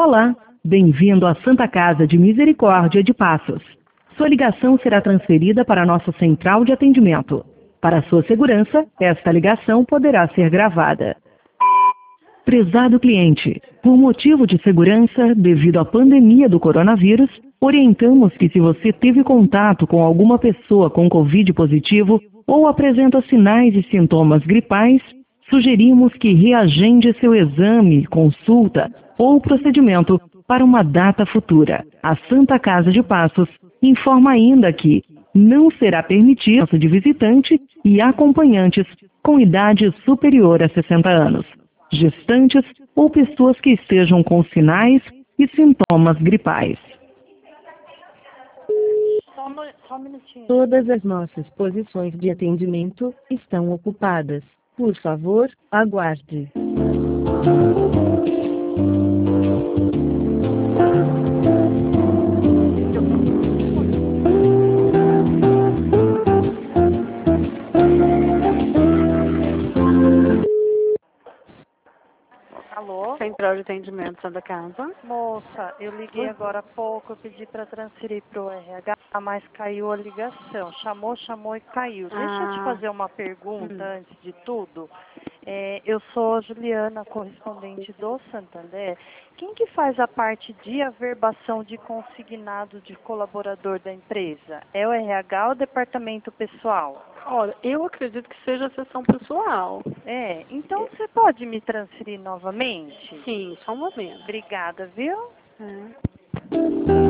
Olá, bem-vindo à Santa Casa de Misericórdia de Passos. Sua ligação será transferida para a nossa central de atendimento. Para sua segurança, esta ligação poderá ser gravada. Prezado cliente, por motivo de segurança, devido à pandemia do coronavírus, orientamos que se você teve contato com alguma pessoa com Covid positivo ou apresenta sinais e sintomas gripais, sugerimos que reagende seu exame, consulta ou procedimento para uma data futura. A Santa Casa de Passos informa ainda que não será permitido de visitante e acompanhantes com idade superior a 60 anos, gestantes ou pessoas que estejam com sinais e sintomas gripais. Só um minutinho. Todas as nossas posições de atendimento estão ocupadas. Por favor, aguarde. Alô? Central de Atendimento Santa Casa. Moça, eu liguei agora há pouco, eu pedi para transferir para o RH, mas caiu a ligação. Chamou e caiu. Deixa eu te fazer uma pergunta antes de tudo. Eu sou a Juliana, correspondente do Santander. Quem que faz a parte de averbação de consignado de colaborador da empresa? É o RH ou o departamento pessoal? Olha, eu acredito que seja a sessão pessoal. Então você pode me transferir novamente? Sim, só um momento. Obrigada, viu? É.